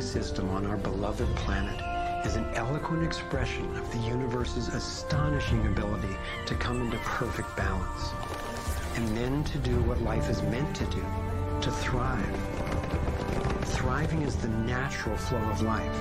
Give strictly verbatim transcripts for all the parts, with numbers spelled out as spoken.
system on our beloved planet is an eloquent expression of the universe's astonishing ability to come into perfect balance, and then to do what life is meant to do, to thrive. Thriving is the natural flow of life.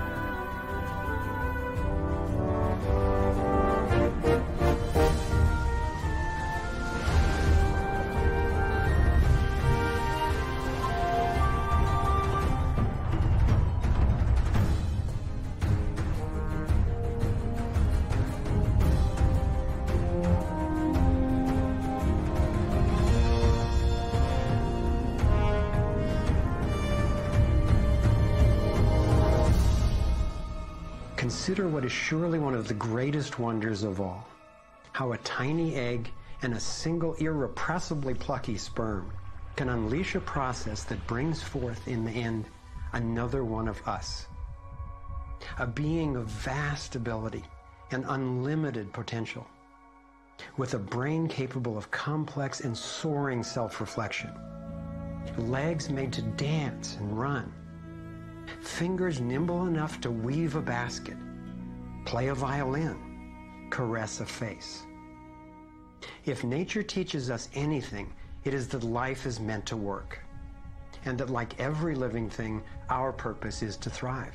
Consider what is surely one of the greatest wonders of all, how a tiny egg and a single irrepressibly plucky sperm can unleash a process that brings forth in the end another one of us, a being of vast ability and unlimited potential, with a brain capable of complex and soaring self-reflection, legs made to dance and run, fingers nimble enough to weave a basket, play a violin, caress a face. If nature teaches us anything, it is that life is meant to work, and that like every living thing, our purpose is to thrive.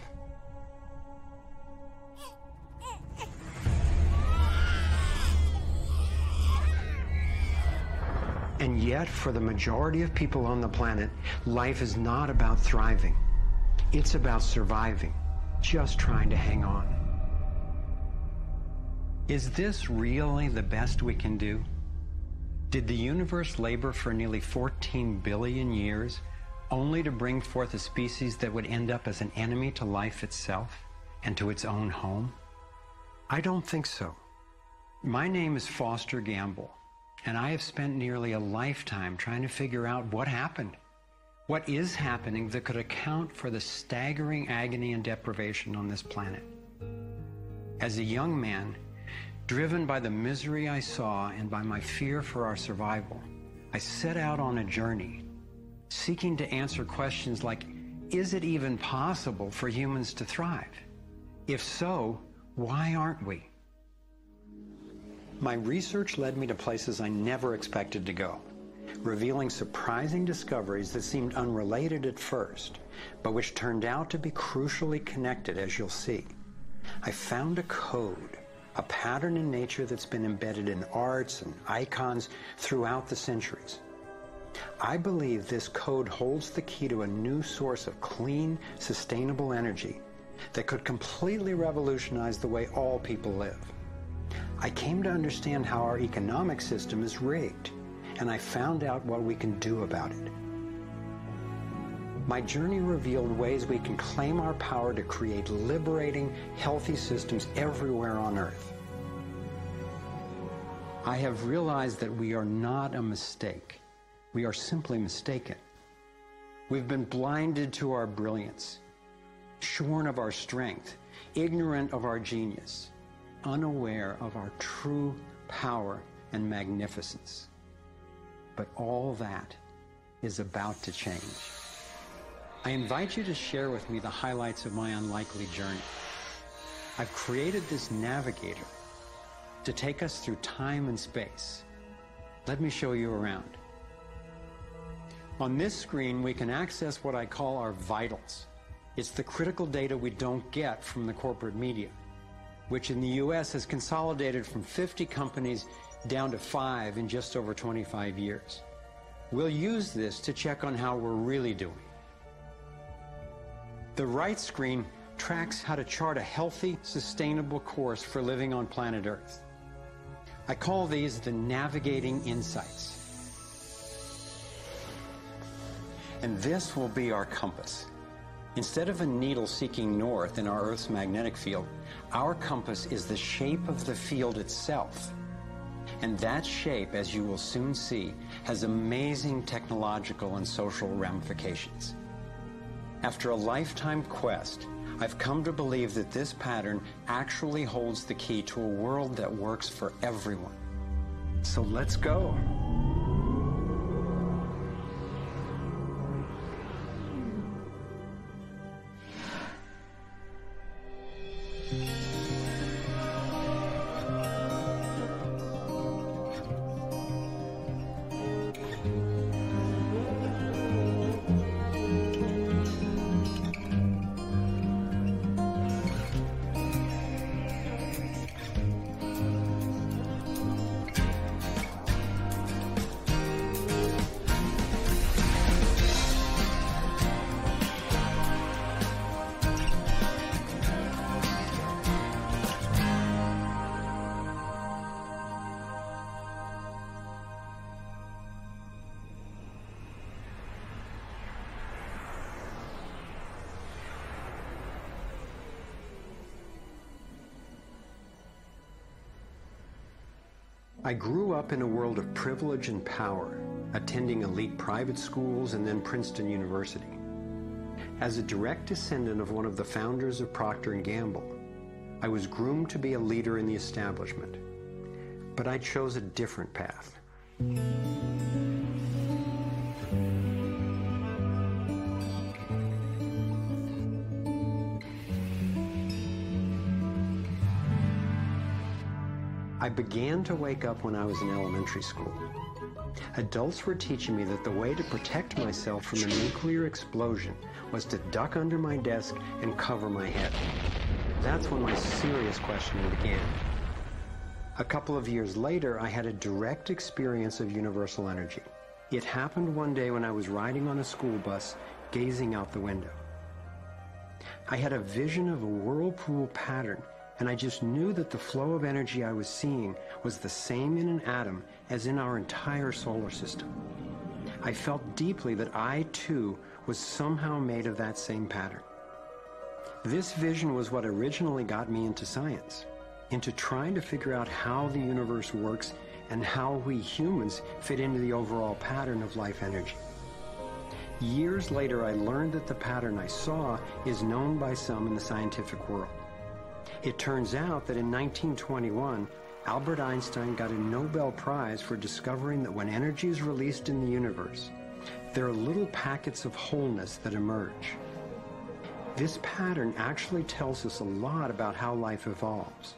And yet, for the majority of people on the planet, life is not about thriving. It's about surviving, just trying to hang on. Is this really the best we can do? Did the universe labor for nearly fourteen billion years only to bring forth a species that would end up as an enemy to life itself and to its own home? I don't think so. My name is Foster Gamble, and I have spent nearly a lifetime trying to figure out what happened. What is happening that could account for the staggering agony and deprivation on this planet? As a young man, driven by the misery I saw and by my fear for our survival, I set out on a journey, seeking to answer questions like, is it even possible for humans to thrive? If so, why aren't we? My research led me to places I never expected to go, revealing surprising discoveries that seemed unrelated at first, but which turned out to be crucially connected, as you'll see. I found a code, a pattern in nature that's been embedded in arts and icons throughout the centuries. I believe this code holds the key to a new source of clean, sustainable energy that could completely revolutionize the way all people live. I came to understand how our economic system is rigged, and I found out what we can do about it. My journey revealed ways we can claim our power to create liberating, healthy systems everywhere on Earth. I have realized that we are not a mistake. We are simply mistaken. We've been blinded to our brilliance, shorn of our strength, ignorant of our genius, unaware of our true power and magnificence. But all that is about to change. I invite you to share with me the highlights of my unlikely journey. I've created this navigator to take us through time and space. Let me show you around. On this screen, we can access what I call our vitals. It's the critical data we don't get from the corporate media, which in the U S has consolidated from fifty companies down to five in just over twenty-five years. We'll use this to check on how we're really doing. The right screen tracks how to chart a healthy, sustainable course for living on planet Earth. I call these the navigating insights. And this will be our compass. Instead of a needle seeking north in our Earth's magnetic field, our compass is the shape of the field itself. And that shape, as you will soon see, has amazing technological and social ramifications. After a lifetime quest, I've come to believe that this pattern actually holds the key to a world that works for everyone. So let's go. I grew up in a world of privilege and power, attending elite private schools and then Princeton University. As a direct descendant of one of the founders of Procter and Gamble, I was groomed to be a leader in the establishment. But I chose a different path. I began to wake up when I was in elementary school. Adults were teaching me that the way to protect myself from a nuclear explosion was to duck under my desk and cover my head. That's when my serious questioning began. A couple of years later, I had a direct experience of universal energy. It happened one day when I was riding on a school bus, gazing out the window. I had a vision of a whirlpool pattern, and I just knew that the flow of energy I was seeing was the same in an atom as in our entire solar system. I felt deeply that I, too, was somehow made of that same pattern. This vision was what originally got me into science, into trying to figure out how the universe works and how we humans fit into the overall pattern of life energy. Years later, I learned that the pattern I saw is known by some in the scientific world. It turns out that in nineteen twenty-one, Albert Einstein got a Nobel Prize for discovering that when energy is released in the universe, there are little packets of wholeness that emerge. This pattern actually tells us a lot about how life evolves.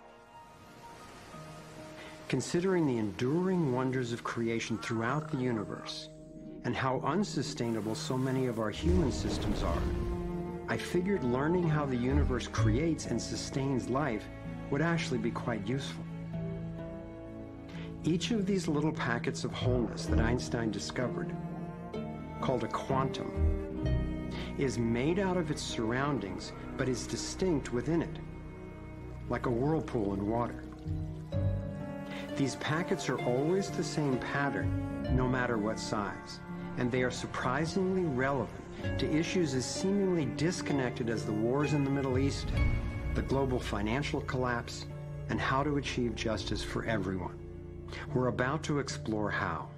Considering the enduring wonders of creation throughout the universe, and how unsustainable so many of our human systems are, I figured learning how the universe creates and sustains life would actually be quite useful. Each of these little packets of wholeness that Einstein discovered, called a quantum, is made out of its surroundings, but is distinct within it, like a whirlpool in water. These packets are always the same pattern, no matter what size, and they are surprisingly relevant to issues as seemingly disconnected as the wars in the Middle East, the global financial collapse, and how to achieve justice for everyone. We're about to explore how.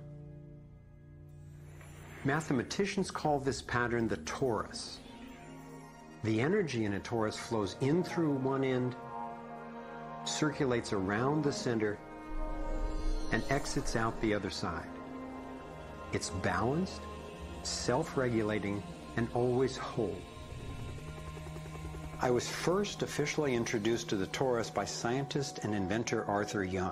Mathematicians call this pattern the torus. The energy in a torus flows in through one end, circulates around the center, and exits out the other side. It's balanced, self-regulating, and always whole. I was first officially introduced to the torus by scientist and inventor Arthur Young.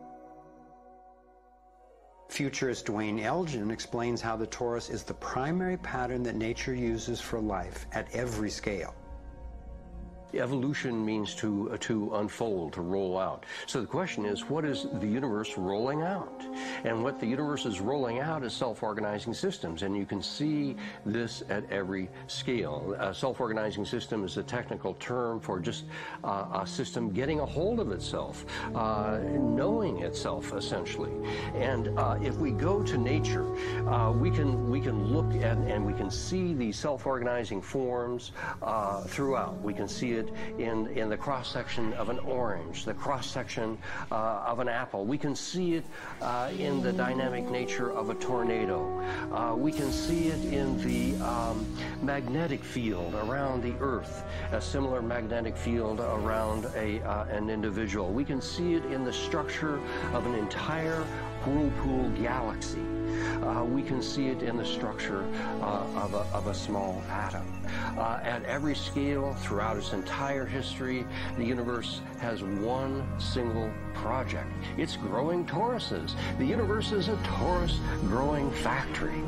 Futurist Dwayne Elgin explains how the torus is the primary pattern that nature uses for life at every scale. Evolution means to uh, to unfold, to roll out. So the question is, what is the universe rolling out? And what the universe is rolling out is self-organizing systems, and you can see this at every scale. A self-organizing system is a technical term for just uh, a system getting a hold of itself, uh, knowing itself, essentially. And uh, if we go to nature, uh, we can we can look at and we can see these self-organizing forms uh, throughout. We can see it in, in the cross-section of an orange, the cross-section uh, of an apple. We can see it uh, in the dynamic nature of a tornado. Uh, we can see it in the um, magnetic field around the Earth, a similar magnetic field around a, uh, an individual. We can see it in the structure of an entire whirlpool galaxy. Uh, we can see it in the structure uh, of, a, of a small atom. Uh, at every scale, throughout its entire history, the universe has one single project. It's growing toruses. The universe is a torus growing factory.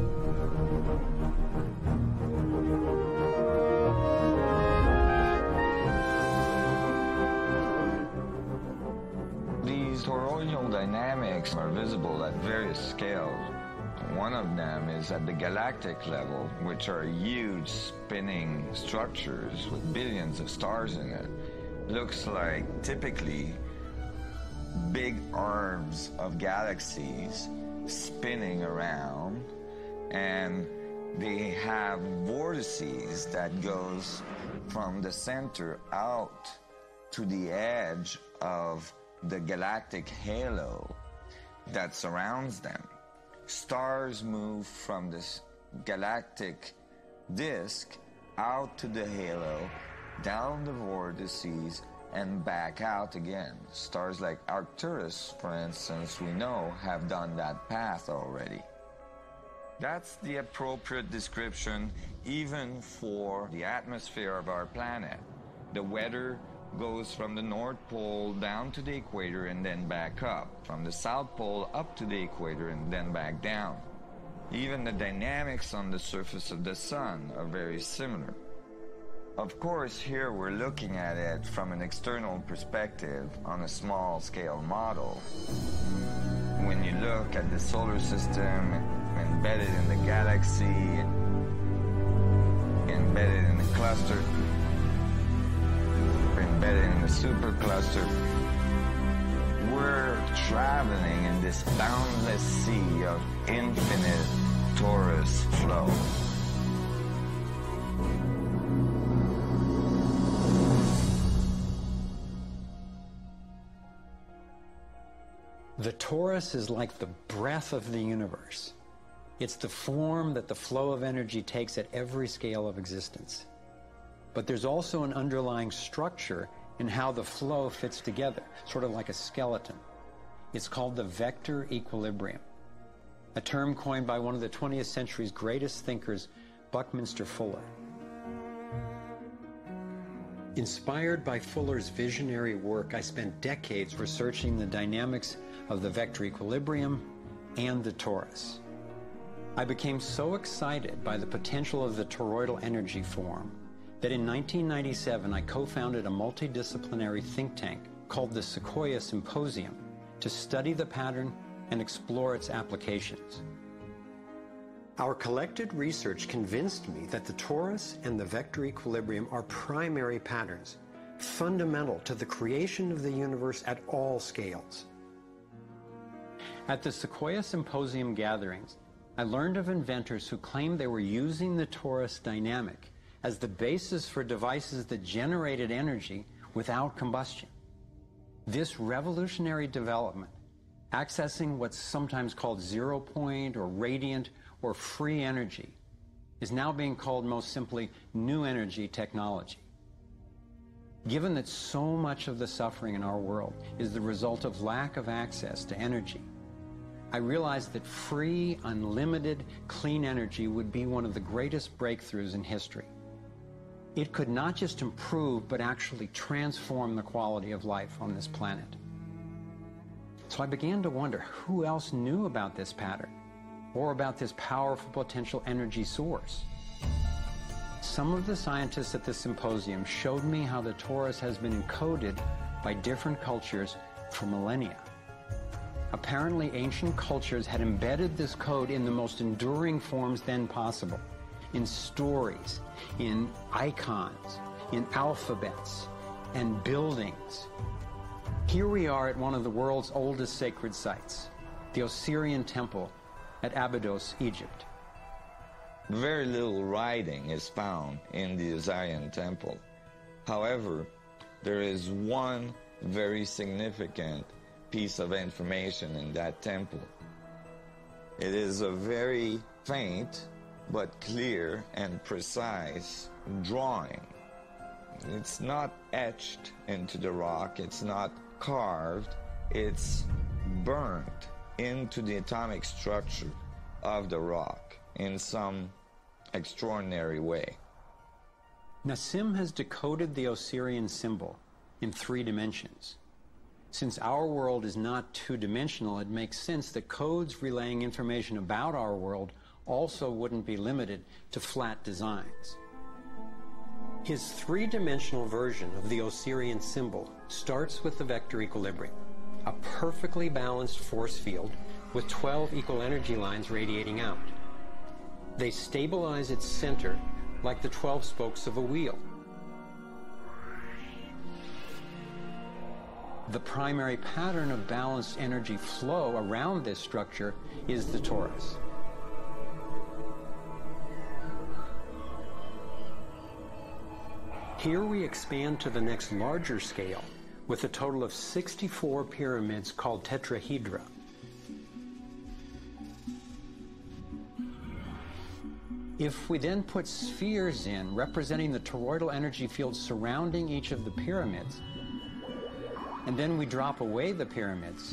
These toroidal dynamics are visible at various scales. One of them is at the galactic level, which are huge spinning structures with billions of stars in it. Looks like typically big arms of galaxies spinning around, and they have vortices that goes from the center out to the edge of the galactic halo that surrounds them. Stars move from this galactic disk out to the halo, down the vortices, and back out again. Stars like Arcturus, for instance, we know have done that path already. That's the appropriate description even for the atmosphere of our planet. The weather goes from the North Pole down to the equator and then back up, from the South Pole up to the equator and then back down. Even the dynamics on the surface of the sun are very similar. Of course, here we're looking at it from an external perspective on a small scale model. When you look at the solar system embedded in the galaxy, embedded in the cluster, embedded in the supercluster, we're traveling in this boundless sea of infinite torus flow. The torus is like the breath of the universe. It's the form that the flow of energy takes at every scale of existence. But there's also an underlying structure in how the flow fits together, sort of like a skeleton. It's called the vector equilibrium, a term coined by one of the twentieth century's greatest thinkers, Buckminster Fuller. Inspired by Fuller's visionary work, I spent decades researching the dynamics of the vector equilibrium and the torus. I became so excited by the potential of the toroidal energy form that in nineteen ninety-seven I co-founded a multidisciplinary think tank called the Sequoia Symposium to study the pattern and explore its applications. Our collected research convinced me that the torus and the vector equilibrium are primary patterns, fundamental to the creation of the universe at all scales. At the Sequoia Symposium gatherings, I learned of inventors who claimed they were using the torus dynamic as the basis for devices that generated energy without combustion. This revolutionary development, accessing what's sometimes called zero point or radiant or free energy, is now being called most simply new energy technology. Given that so much of the suffering in our world is the result of lack of access to energy, I realized that free, unlimited, clean energy would be one of the greatest breakthroughs in history. It could not just improve, but actually transform the quality of life on this planet. So I began to wonder who else knew about this pattern, or about this powerful potential energy source. Some of the scientists at the symposium showed me how the torus has been encoded by different cultures for millennia. Apparently, ancient cultures had embedded this code in the most enduring forms then possible, in stories, in icons, in alphabets, and buildings. Here we are at one of the world's oldest sacred sites, the Osirian Temple at Abydos, Egypt. Very little writing is found in the Osirian Temple. However, there is one very significant piece of information in that temple. It is a very faint but clear and precise drawing. It's not etched into the rock, it's not carved, it's burnt into the atomic structure of the rock in some extraordinary way. Nassim has decoded the Osirian symbol in three dimensions. Since our world is not two-dimensional, it makes sense that codes relaying information about our world also wouldn't be limited to flat designs. His three-dimensional version of the Osirian symbol starts with the vector equilibrium, a perfectly balanced force field with twelve equal energy lines radiating out. They stabilize its center like the twelve spokes of a wheel. The primary pattern of balanced energy flow around this structure is the torus. Here we expand to the next larger scale with a total of sixty-four pyramids called tetrahedra. If we then put spheres in representing the toroidal energy field surrounding each of the pyramids, and then we drop away the pyramids,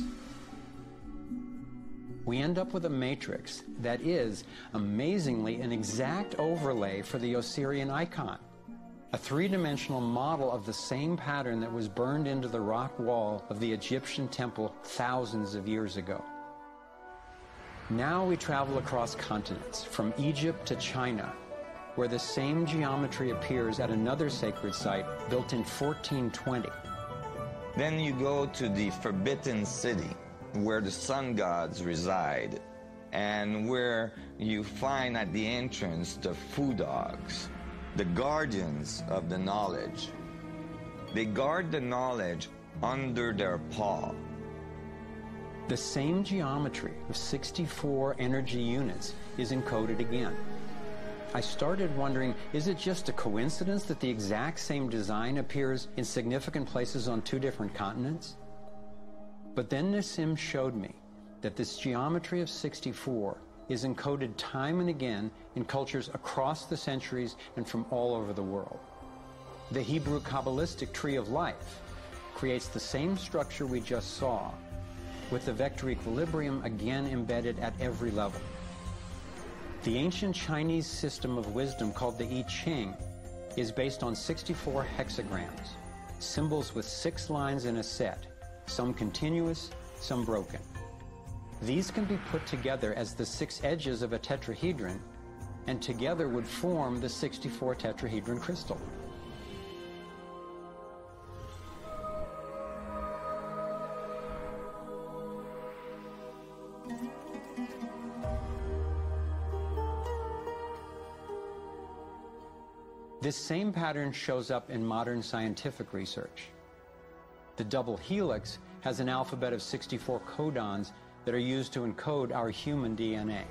we end up with a matrix that is, amazingly, an exact overlay for the Osirian icon. A three-dimensional model of the same pattern that was burned into the rock wall of the Egyptian temple thousands of years ago. Now we travel across continents, from Egypt to China, where the same geometry appears at another sacred site built in fourteen twenty. Then you go to the Forbidden City, where the sun gods reside, and where you find at the entrance the Fu Dogs, the guardians of the knowledge. They guard the knowledge under their paw. The same geometry of sixty-four energy units is encoded again. I started wondering, is it just a coincidence that the exact same design appears in significant places on two different continents? But then Nassim showed me that this geometry of sixty-four is encoded time and again in cultures across the centuries and from all over the world. The Hebrew Kabbalistic tree of life creates the same structure we just saw, with the vector equilibrium again embedded at every level. The ancient Chinese system of wisdom called the I Ching is based on sixty-four hexagrams, symbols with six lines in a set, some continuous, some broken. These can be put together as the six edges of a tetrahedron, and together would form the sixty-four tetrahedron crystal. This same pattern shows up in modern scientific research. The double helix has an alphabet of sixty-four codons that are used to encode our human D N A.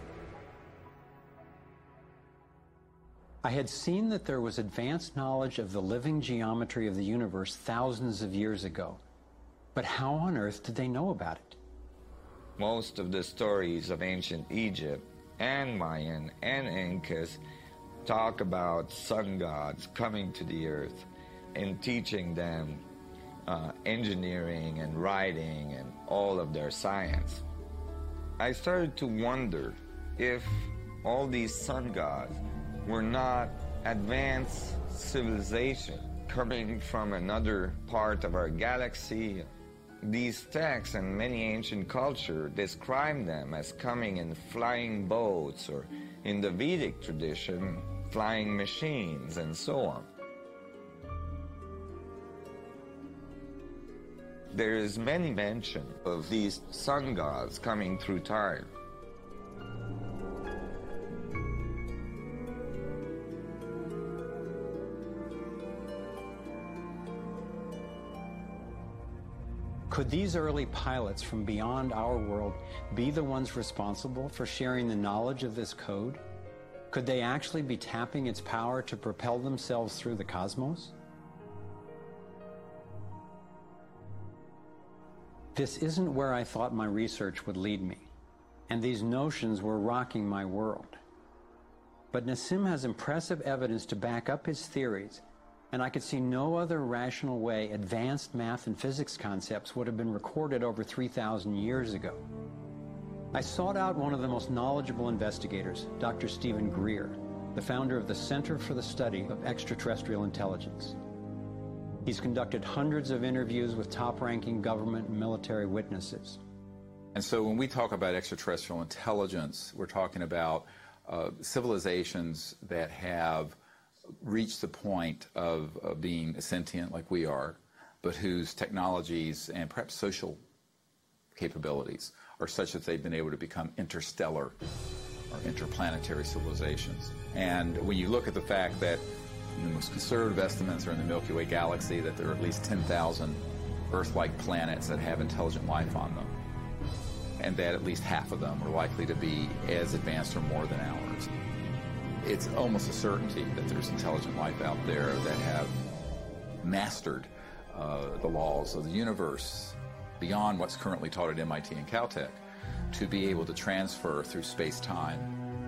I had seen that there was advanced knowledge of the living geometry of the universe thousands of years ago, but how on earth did they know about it? Most of the stories of ancient Egypt and Mayan and Incas talk about sun gods coming to the earth and teaching them uh, engineering and writing and all of their science. I started to wonder if all these sun gods were not advanced civilization coming from another part of our galaxy. These texts and many ancient cultures describe them as coming in flying boats, or in the Vedic tradition, flying machines, and so on. There is many mention of these sun gods coming through time. Could these early pilots from beyond our world be the ones responsible for sharing the knowledge of this code? Could they actually be tapping its power to propel themselves through the cosmos? This isn't where I thought my research would lead me, and these notions were rocking my world. But Nassim has impressive evidence to back up his theories, and I could see no other rational way advanced math and physics concepts would have been recorded over three thousand years ago. I sought out one of the most knowledgeable investigators, Doctor Stephen Greer, the founder of the Center for the Study of Extraterrestrial Intelligence. He's conducted hundreds of interviews with top-ranking government and military witnesses. And so when we talk about extraterrestrial intelligence, we're talking about uh, civilizations that have reached the point of, of being sentient like we are, but whose technologies and perhaps social capabilities are such that they've been able to become interstellar or interplanetary civilizations. And when you look at the fact that the most conservative estimates are in the Milky Way galaxy that there are at least ten thousand Earth-like planets that have intelligent life on them, and that at least half of them are likely to be as advanced or more than ours, it's almost a certainty that there's intelligent life out there that have mastered uh, the laws of the universe beyond what's currently taught at M I T and Caltech, to be able to transfer through space-time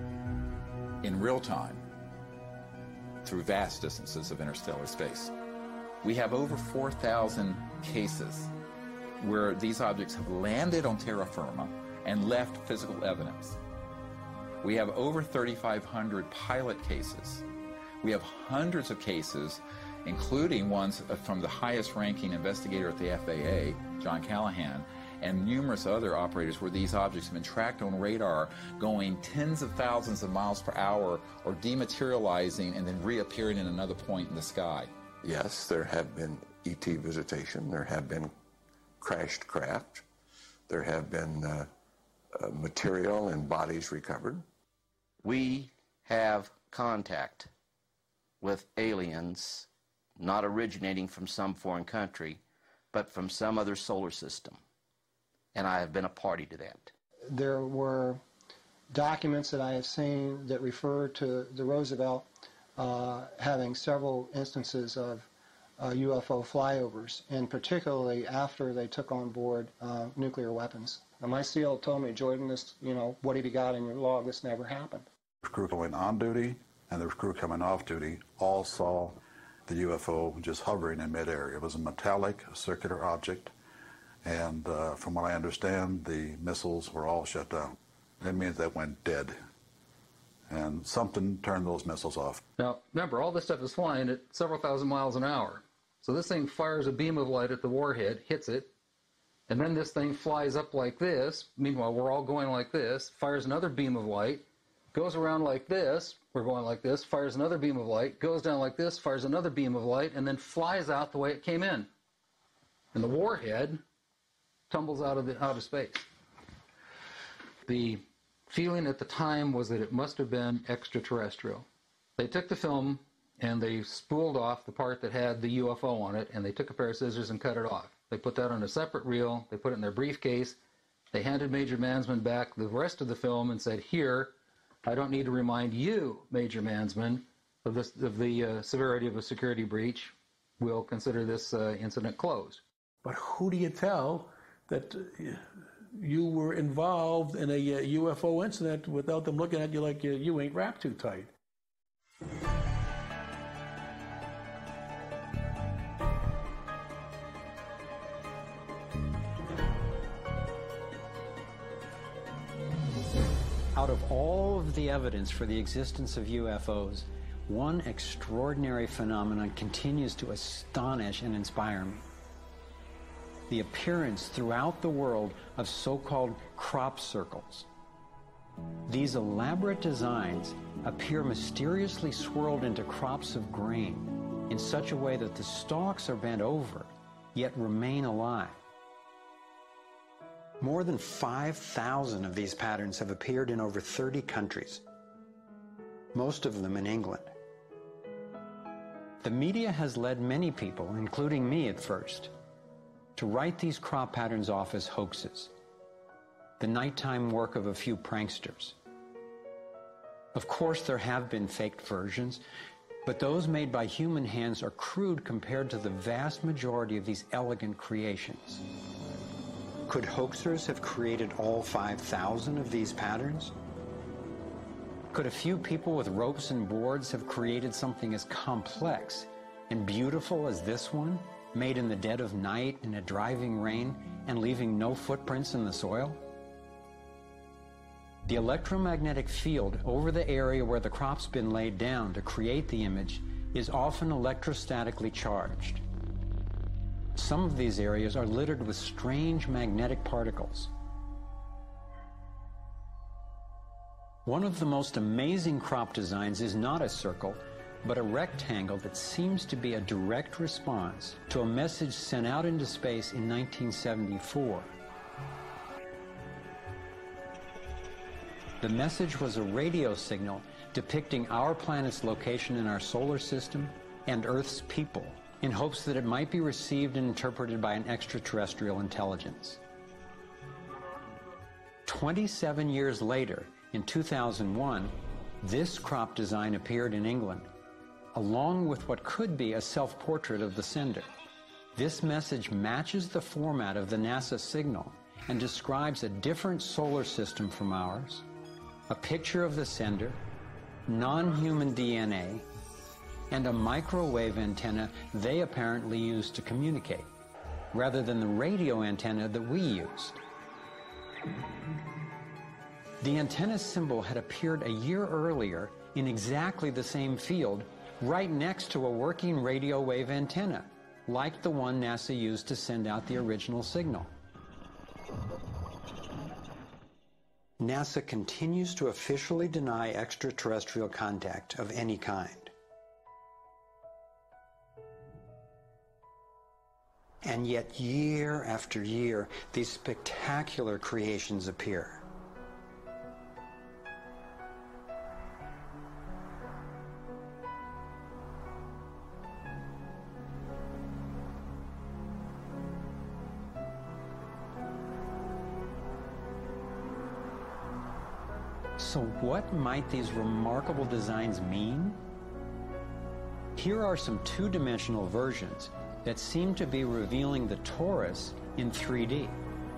in real time through vast distances of interstellar space. We have over four thousand cases where these objects have landed on terra firma and left physical evidence. We have over thirty-five hundred pilot cases. We have hundreds of cases, including ones from the highest ranking investigator at the F A A, John Callahan, and numerous other operators where these objects have been tracked on radar going tens of thousands of miles per hour or dematerializing and then reappearing in another point in the sky. Yes, there have been E T visitation, there have been crashed craft, there have been uh, uh, material and bodies recovered. We have contact with aliens not originating from some foreign country, but from some other solar system. And I have been a party to that. There were documents that I have seen that refer to the Roosevelt uh, having several instances of uh, U F O flyovers, and particularly after they took on board uh, nuclear weapons. Now, my SEAL told me, Jordan, this, you know, what have you got in your log? This never happened. The crew going on duty and the crew coming off duty all saw the U F O just hovering in midair. It was a metallic, circular object, and uh, from what I understand, the missiles were all shut down. That means they went dead, and something turned those missiles off. Now, remember, all this stuff is flying at several thousand miles an hour. So this thing fires a beam of light at the warhead, hits it, and then this thing flies up like this. Meanwhile, we're all going like this, fires another beam of light, goes around like this, we're going like this, fires another beam of light, goes down like this, fires another beam of light, and then flies out the way it came in. And the warhead tumbles out of, the, out of space. The feeling at the time was that it must have been extraterrestrial. They took the film and they spooled off the part that had the U F O on it, and they took a pair of scissors and cut it off. They put that on a separate reel, they put it in their briefcase, they handed Major Mansman back the rest of the film and said, here, I don't need to remind you, Major Mansman, of, this, of the uh, severity of a security breach. We'll consider this uh, incident closed. But who do you tell that uh, you were involved in a uh, U F O incident without them looking at you like uh, you ain't wrapped too tight? Out of all of the evidence for the existence of U F Os, one extraordinary phenomenon continues to astonish and inspire me. The appearance throughout the world of so-called crop circles. These elaborate designs appear mysteriously swirled into crops of grain in such a way that the stalks are bent over, yet remain alive. More than five thousand of these patterns have appeared in over thirty countries, most of them in England. The media has led many people, including me at first, to write these crop patterns off as hoaxes, the nighttime work of a few pranksters. Of course, there have been faked versions, but those made by human hands are crude compared to the vast majority of these elegant creations. Could hoaxers have created all five thousand of these patterns? Could a few people with ropes and boards have created something as complex and beautiful as this one, made in the dead of night in a driving rain and leaving no footprints in the soil? The electromagnetic field over the area where the crop's been laid down to create the image is often electrostatically charged. Some of these areas are littered with strange magnetic particles. One of the most amazing crop designs is not a circle, but a rectangle that seems to be a direct response to a message sent out into space in nineteen seventy-four. The message was a radio signal depicting our planet's location in our solar system and Earth's people, in hopes that it might be received and interpreted by an extraterrestrial intelligence. twenty-seven years later, in two thousand one, this crop design appeared in England, along with what could be a self-portrait of the sender. This message matches the format of the NASA signal and describes a different solar system from ours, a picture of the sender, non-human D N A, and a microwave antenna they apparently used to communicate, rather than the radio antenna that we used. The antenna symbol had appeared a year earlier in exactly the same field, right next to a working radio wave antenna, like the one NASA used to send out the original signal. NASA continues to officially deny extraterrestrial contact of any kind. And yet, year after year, these spectacular creations appear. So what might these remarkable designs mean? Here are some two-dimensional versions that seem to be revealing the torus in three D.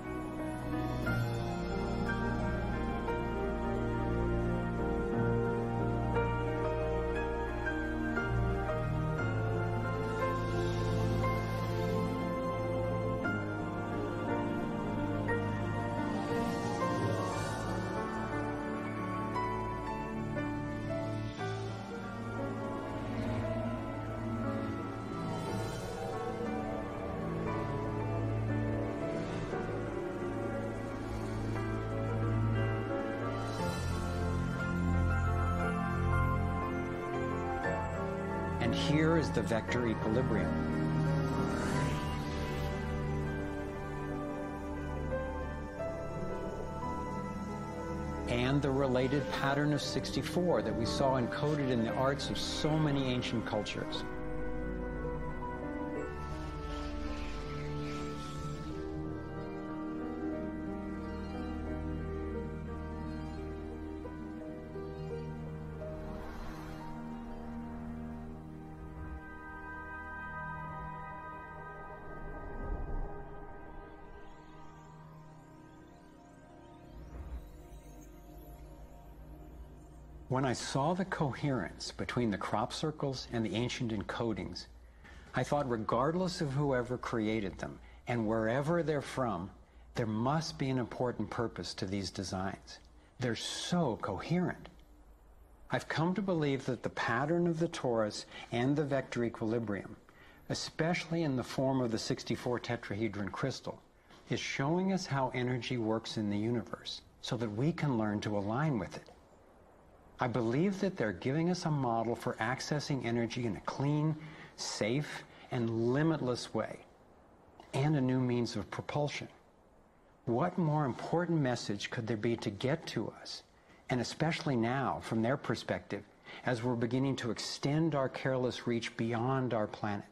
And here is the vector equilibrium. And the related pattern of sixty-four that we saw encoded in the arts of so many ancient cultures. When I saw the coherence between the crop circles and the ancient encodings, I thought regardless of whoever created them and wherever they're from, there must be an important purpose to these designs. They're so coherent. I've come to believe that the pattern of the torus and the vector equilibrium, especially in the form of the sixty-four tetrahedron crystal, is showing us how energy works in the universe so that we can learn to align with it. I believe that they're giving us a model for accessing energy in a clean, safe, and limitless way, and a new means of propulsion. What more important message could there be to get to us, and especially now, from their perspective, as we're beginning to extend our careless reach beyond our planet?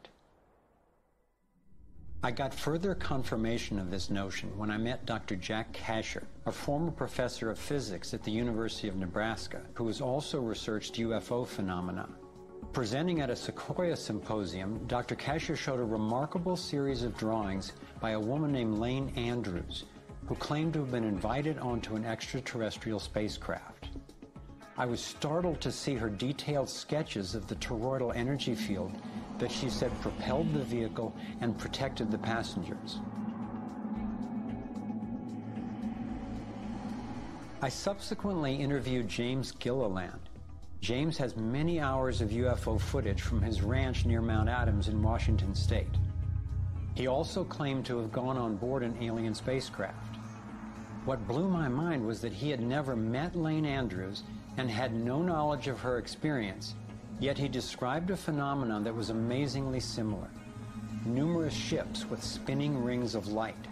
I got further confirmation of this notion when I met Doctor Jack Kasher, a former professor of physics at the University of Nebraska, who has also researched U F O phenomena. Presenting at a Sequoia symposium, Doctor Kasher showed a remarkable series of drawings by a woman named Lane Andrews, who claimed to have been invited onto an extraterrestrial spacecraft. I was startled to see her detailed sketches of the toroidal energy field that she said propelled the vehicle and protected the passengers. I subsequently interviewed James Gilliland. James has many hours of U F O footage from his ranch near Mount Adams in Washington state. He also claimed to have gone on board an alien spacecraft. What blew my mind was that he had never met Lane Andrews and had no knowledge of her experience, yet he described a phenomenon that was amazingly similar. Numerous ships with spinning rings of light.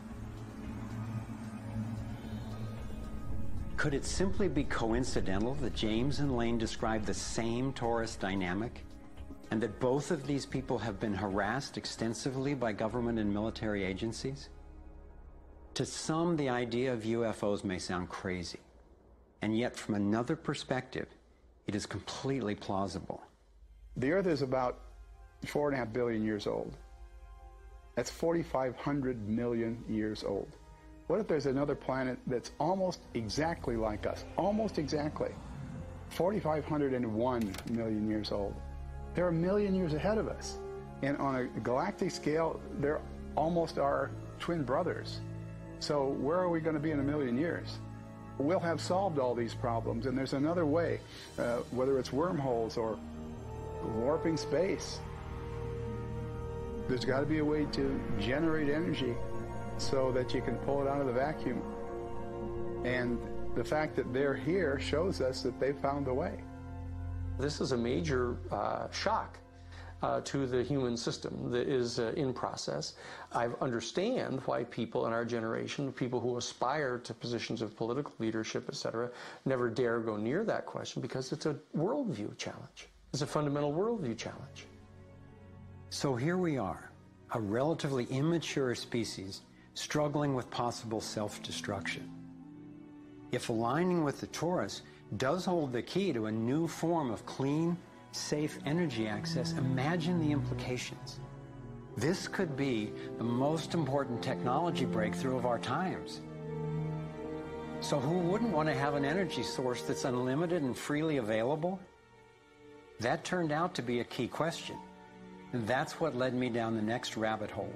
Could it simply be coincidental that James and Lane described the same torus dynamic, and that both of these people have been harassed extensively by government and military agencies? To some, the idea of U F Os may sound crazy, and yet from another perspective, it is completely plausible. The Earth is about four and a half billion years old. That's forty-five hundred million years old. What if there's another planet that's almost exactly like us? Almost exactly. forty-five hundred one million years old. They're a million years ahead of us. And on a galactic scale, they're almost our twin brothers. So where are we going to be in a million years? We'll have solved all these problems, and there's another way, uh, whether it's wormholes or warping space. There's got to be a way to generate energy so that you can pull it out of the vacuum. And the fact that they're here shows us that they found a way. This is a major uh, shock uh, to the human system that is uh, in process. I understand why people in our generation, people who aspire to positions of political leadership, et cetera, never dare go near that question, because it's a worldview challenge. It's a fundamental worldview challenge. So here we are, a relatively immature species struggling with possible self-destruction. If aligning with the torus does hold the key to a new form of clean, safe energy access, imagine the implications. This could be the most important technology breakthrough of our times. So who wouldn't want to have an energy source that's unlimited and freely available? That turned out to be a key question, and that's what led me down the next rabbit hole.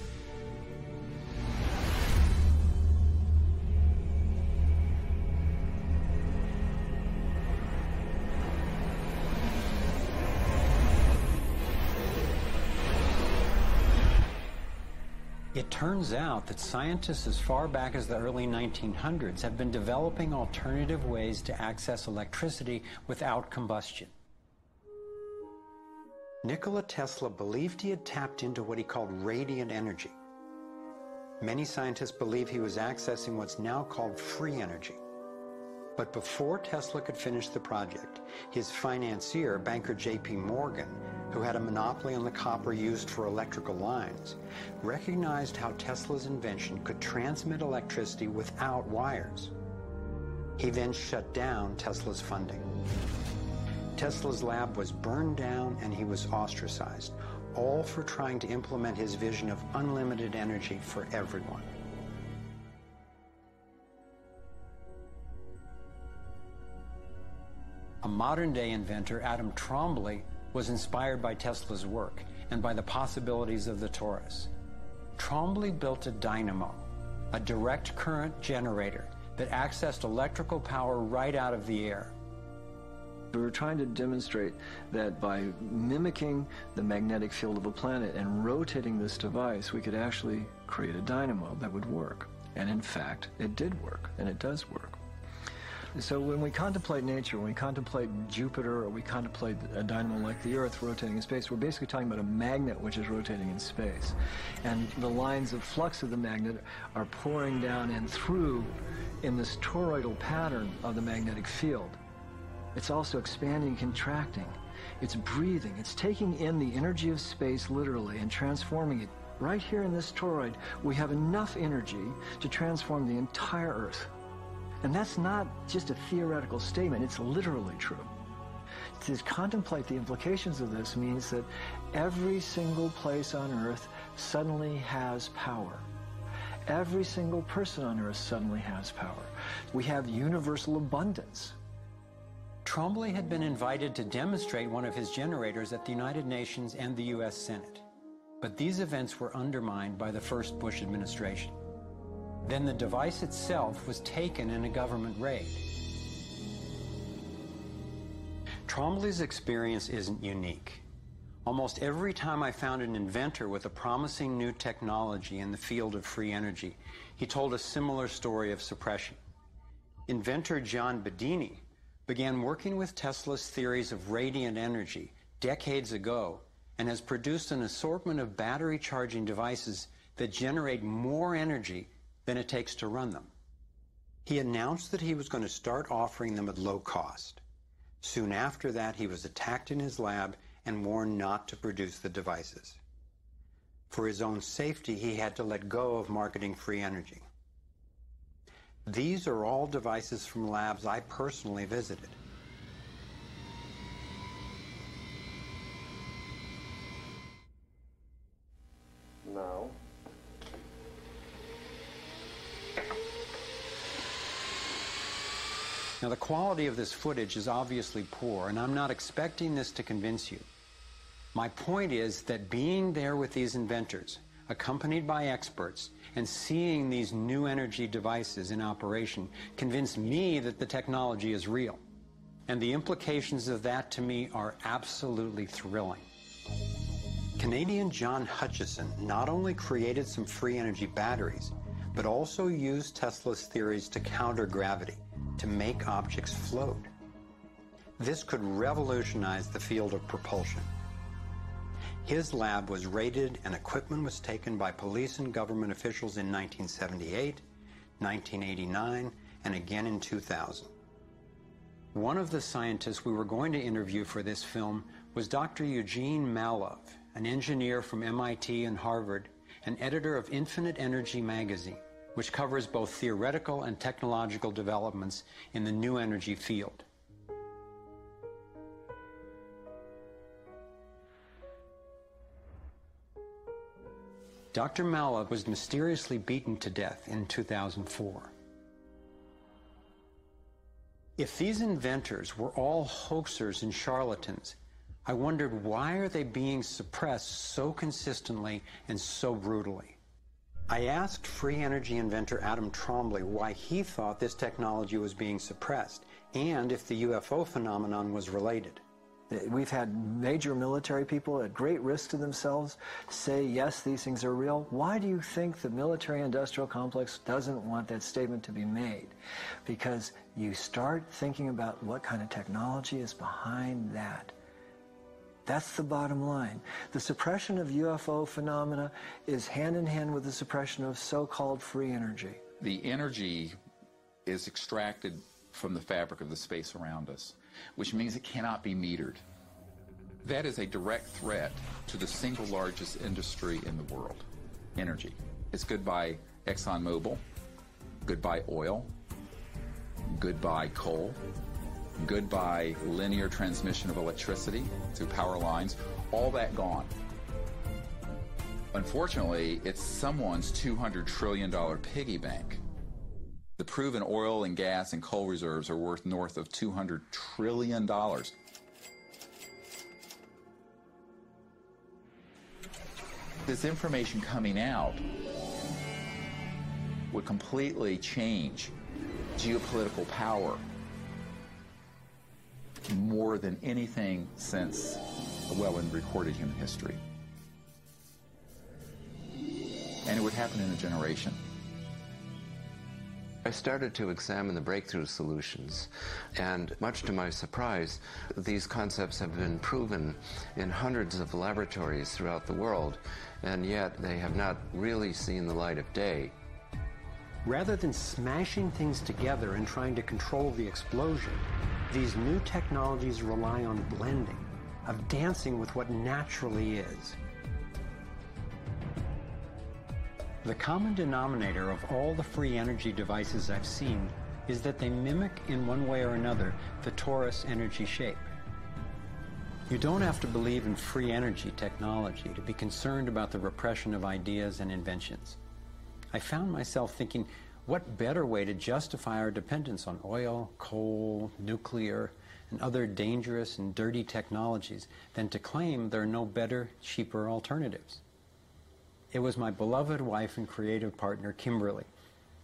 It turns out that scientists as far back as the early nineteen hundreds have been developing alternative ways to access electricity without combustion. Nikola Tesla believed he had tapped into what he called radiant energy. Many scientists believe he was accessing what's now called free energy. But before Tesla could finish the project, his financier, banker J P Morgan, who had a monopoly on the copper used for electrical lines, recognized how Tesla's invention could transmit electricity without wires. He then shut down Tesla's funding. Tesla's lab was burned down and he was ostracized, all for trying to implement his vision of unlimited energy for everyone. A modern-day inventor, Adam Trombly, was inspired by Tesla's work and by the possibilities of the torus. Trombly built a dynamo, a direct current generator that accessed electrical power right out of the air. We were trying to demonstrate that by mimicking the magnetic field of a planet and rotating this device, we could actually create a dynamo that would work. And in fact, it did work, and it does work. So when we contemplate nature, when we contemplate Jupiter, or we contemplate a dynamo like the Earth rotating in space, we're basically talking about a magnet which is rotating in space. And the lines of flux of the magnet are pouring down and through in this toroidal pattern of the magnetic field. It's also expanding, contracting. It's breathing. It's taking in the energy of space literally and transforming it. Right here in this toroid, we have enough energy to transform the entire Earth. And that's not just a theoretical statement, it's literally true. To contemplate the implications of this means that every single place on Earth suddenly has power. Every single person on Earth suddenly has power. We have universal abundance. Trombly had been invited to demonstrate one of his generators at the United Nations and the U S Senate. But these events were undermined by the first Bush administration. Then the device itself was taken in a government raid. Trombley's experience isn't unique. Almost every time I found an inventor with a promising new technology in the field of free energy, he told a similar story of suppression. Inventor John Bedini began working with Tesla's theories of radiant energy decades ago and has produced an assortment of battery charging devices that generate more energy than it takes to run them. He announced that he was going to start offering them at low cost. Soon after that, he was attacked in his lab and warned not to produce the devices. For his own safety, he had to let go of marketing free energy. These are all devices from labs I personally visited. Now. Now, the quality of this footage is obviously poor, and I'm not expecting this to convince you. My point is that being there with these inventors, accompanied by experts, and seeing these new energy devices in operation convinced me that the technology is real. And the implications of that to me are absolutely thrilling. Canadian John Hutchison not only created some free energy batteries, but also used Tesla's theories to counter gravity, to make objects float. This could revolutionize the field of propulsion. His lab was raided and equipment was taken by police and government officials in nineteen seventy-eight, nineteen eighty-nine, and again in two thousand. One of the scientists we were going to interview for this film was Doctor Eugene Mallove, an engineer from M I T and Harvard, and editor of Infinite Energy magazine, which covers both theoretical and technological developments in the new energy field. Doctor Mallove was mysteriously beaten to death in two thousand four. If these inventors were all hoaxers and charlatans, I wondered, why are they being suppressed so consistently and so brutally? I asked free energy inventor Adam Trombley why he thought this technology was being suppressed, and if the U F O phenomenon was related. We've had major military people at great risk to themselves say, yes, these things are real. Why do you think the military-industrial complex doesn't want that statement to be made? Because you start thinking about what kind of technology is behind that. That's the bottom line. The suppression of U F O phenomena is hand in hand with the suppression of so-called free energy. The energy is extracted from the fabric of the space around us, which means it cannot be metered. That is a direct threat to the single largest industry in the world, energy. It's goodbye ExxonMobil, goodbye oil, goodbye coal, goodbye linear transmission of electricity through power lines, all that gone. Unfortunately, it's someone's two hundred trillion dollar piggy bank. The proven oil and gas and coal reserves are worth north of two hundred trillion dollars. This information coming out would completely change geopolitical power more than anything since, well, in recorded human history. And it would happen in a generation. I started to examine the breakthrough solutions, and much to my surprise, these concepts have been proven in hundreds of laboratories throughout the world, and yet they have not really seen the light of day. Rather than smashing things together and trying to control the explosion, these new technologies rely on blending, of dancing with what naturally is. The common denominator of all the free energy devices I've seen is that they mimic in one way or another the torus energy shape. You don't have to believe in free energy technology to be concerned about the repression of ideas and inventions. I found myself thinking, what better way to justify our dependence on oil, coal, nuclear, and other dangerous and dirty technologies than to claim there are no better, cheaper alternatives? It was my beloved wife and creative partner, Kimberly,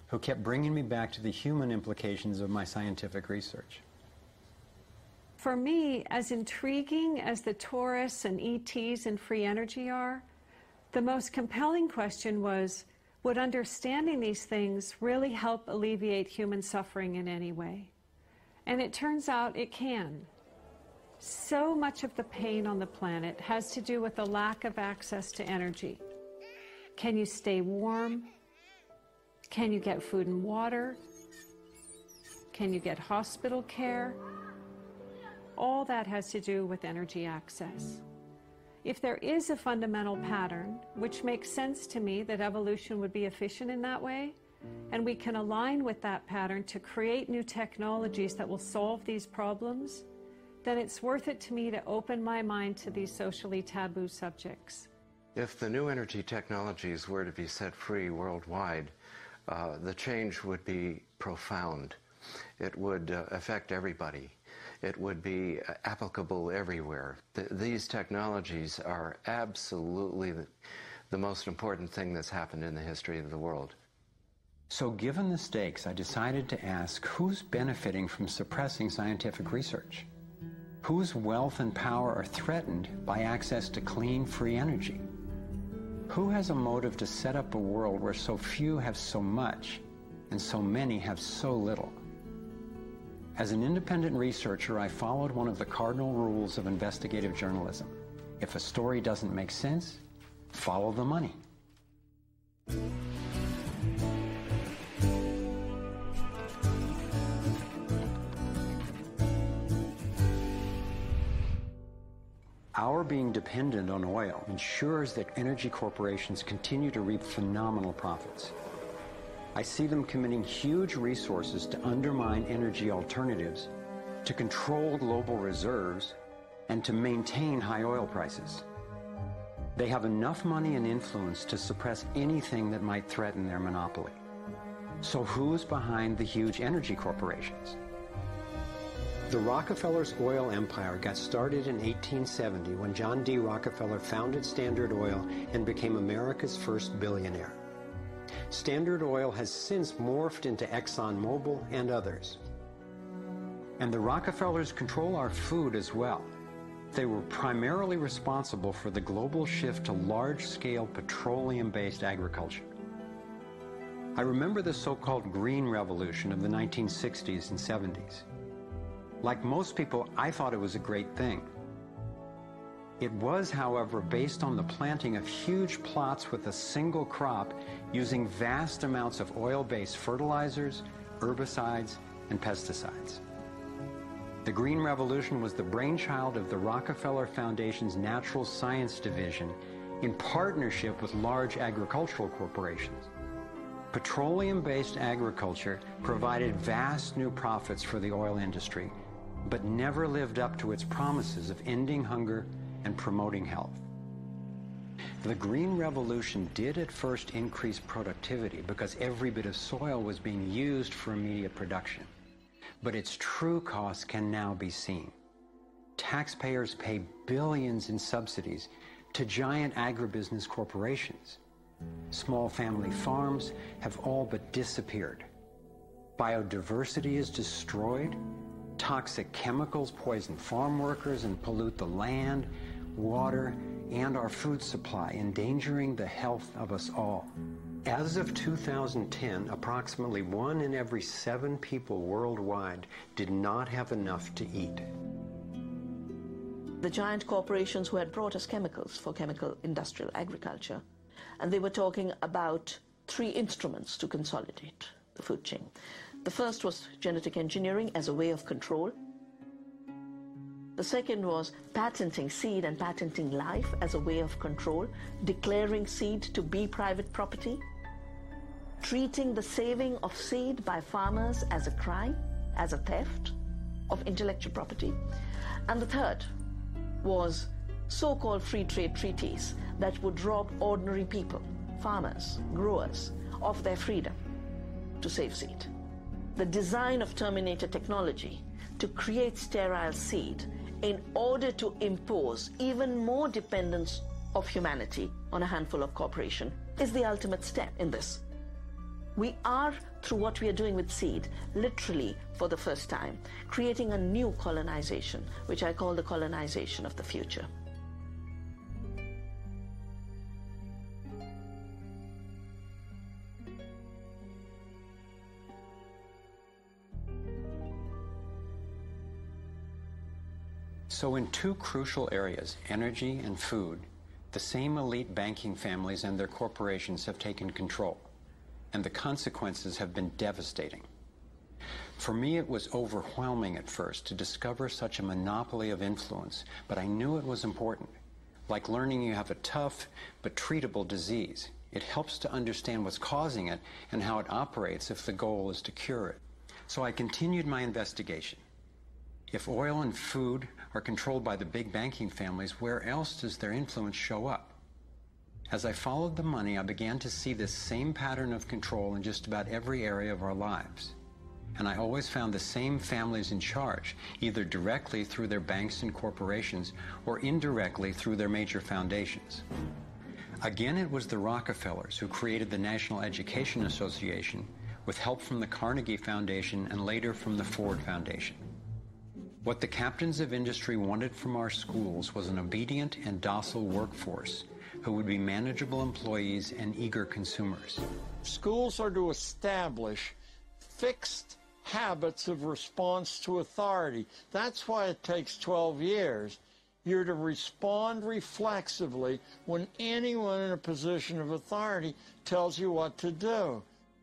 who kept bringing me back to the human implications of my scientific research. For me, as intriguing as the tourists and E Ts and free energy are, the most compelling question was, would understanding these things really help alleviate human suffering in any way? And it turns out it can. So much of the pain on the planet has to do with the lack of access to energy. Can you stay warm? Can you get food and water? Can you get hospital care? All that has to do with energy access. If there is a fundamental pattern, which makes sense to me that evolution would be efficient in that way, and we can align with that pattern to create new technologies that will solve these problems, then it's worth it to me to open my mind to these socially taboo subjects. If the new energy technologies were to be set free worldwide, uh, the change would be profound. It would uh, affect everybody. It would be applicable everywhere. Th these technologies are absolutely the, the most important thing that's happened in the history of the world. So given the stakes, I decided to ask who's benefiting from suppressing scientific research? Whose wealth and power are threatened by access to clean, free energy? Who has a motive to set up a world where so few have so much and so many have so little? As an independent researcher, I followed one of the cardinal rules of investigative journalism. If a story doesn't make sense, follow the money. Our being dependent on oil ensures that energy corporations continue to reap phenomenal profits. I see them committing huge resources to undermine energy alternatives, to control global reserves, and to maintain high oil prices. They have enough money and influence to suppress anything that might threaten their monopoly. So who's behind the huge energy corporations? The Rockefellers' oil empire got started in eighteen seventy when John D. Rockefeller founded Standard Oil and became America's first billionaire. Standard Oil has since morphed into ExxonMobil and others. And the Rockefellers control our food as well. They were primarily responsible for the global shift to large-scale petroleum-based agriculture. I remember the so-called Green Revolution of the nineteen sixties and seventies. Like most people, I thought it was a great thing. It was, however, based on the planting of huge plots with a single crop using vast amounts of oil-based fertilizers, herbicides, and pesticides. The Green Revolution was the brainchild of the Rockefeller Foundation's Natural Science Division in partnership with large agricultural corporations. Petroleum-based agriculture provided vast new profits for the oil industry, but never lived up to its promises of ending hunger and promoting health. The Green Revolution did at first increase productivity because every bit of soil was being used for immediate production. But its true cost can now be seen. Taxpayers pay billions in subsidies to giant agribusiness corporations. Small family farms have all but disappeared. Biodiversity is destroyed. Toxic chemicals poison farm workers and pollute the land, water, and our food supply, endangering the health of us all. As of two thousand ten, approximately one in every seven people worldwide did not have enough to eat. The giant corporations who had brought us chemicals for chemical industrial agriculture, and they were talking about three instruments to consolidate the food chain. The first was genetic engineering as a way of control. The second was patenting seed and patenting life as a way of control, declaring seed to be private property, treating the saving of seed by farmers as a crime, as a theft of intellectual property. And the third was so-called free trade treaties that would rob ordinary people, farmers, growers, of their freedom to save seed. The design of Terminator technology to create sterile seed in order to impose even more dependence of humanity on a handful of corporations is the ultimate step in this. We are, through what we are doing with seed, literally for the first time, creating a new colonization, which I call the colonization of the future. So in two crucial areas, energy and food, the same elite banking families and their corporations have taken control, and the consequences have been devastating. For me, it was overwhelming at first to discover such a monopoly of influence, but I knew it was important. Like learning you have a tough but treatable disease. It helps to understand what's causing it and how it operates if the goal is to cure it. So I continued my investigation. If oil and food are controlled by the big banking families, where else does their influence show up? As I followed the money, I began to see this same pattern of control in just about every area of our lives. And I always found the same families in charge, either directly through their banks and corporations or indirectly through their major foundations. Again, it was the Rockefellers who created the National Education Association with help from the Carnegie Foundation and later from the Ford Foundation. What the captains of industry wanted from our schools was an obedient and docile workforce who would be manageable employees and eager consumers. Schools are to establish fixed habits of response to authority. That's why it takes twelve years. You're to respond reflexively when anyone in a position of authority tells you what to do.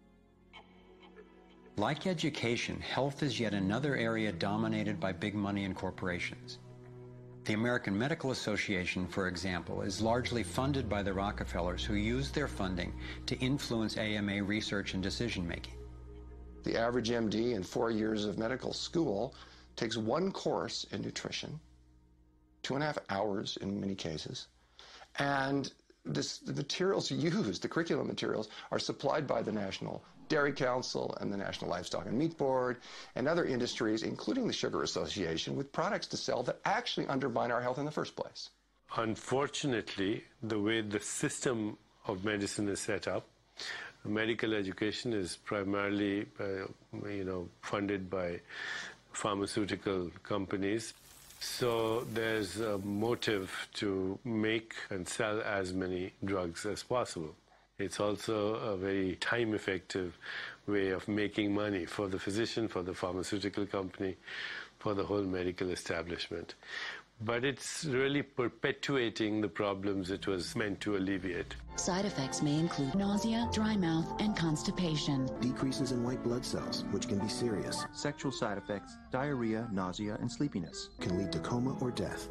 Like education, health is yet another area dominated by big money and corporations. The American Medical Association, for example, is largely funded by the Rockefellers, who use their funding to influence A M A research and decision-making. The average M D in four years of medical school takes one course in nutrition, two and a half hours in many cases, and this, the materials used, the curriculum materials, are supplied by the National Dairy Council and the National Livestock and Meat Board and other industries, including the Sugar Association, with products to sell that actually undermine our health in the first place. Unfortunately, the way the system of medicine is set up, medical education is primarily, uh, you know, funded by pharmaceutical companies. So there's a motive to make and sell as many drugs as possible. It's also a very time-effective way of making money for the physician, for the pharmaceutical company, for the whole medical establishment. But it's really perpetuating the problems it was meant to alleviate. Side effects may include nausea, dry mouth, and constipation. Decreases in white blood cells, which can be serious. Sexual side effects, diarrhea, nausea, and sleepiness. Can lead to coma or death.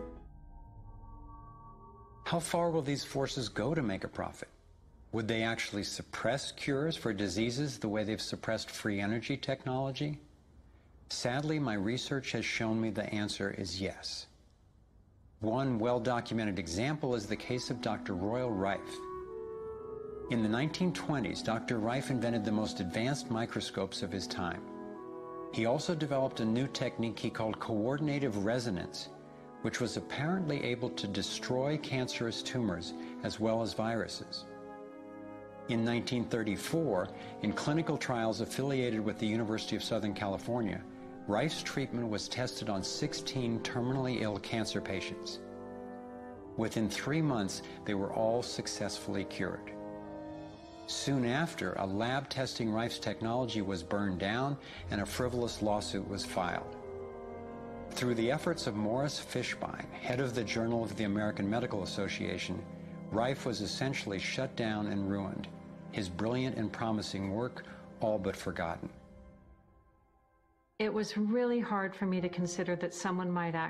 How far will these forces go to make a profit? Would they actually suppress cures for diseases the way they've suppressed free energy technology? Sadly, my research has shown me the answer is yes. One well-documented example is the case of Doctor Royal Rife. In the nineteen twenties, Doctor Rife invented the most advanced microscopes of his time. He also developed a new technique he called coordinative resonance, which was apparently able to destroy cancerous tumors as well as viruses. In nineteen thirty-four, in clinical trials affiliated with the University of Southern California, Rife's treatment was tested on sixteen terminally ill cancer patients. Within three months, they were all successfully cured. Soon after, a lab testing Rife's technology was burned down and a frivolous lawsuit was filed. Through the efforts of Morris Fishbein, head of the Journal of the American Medical Association, Rife was essentially shut down and ruined, his brilliant and promising work all but forgotten. It was really hard for me to consider that someone might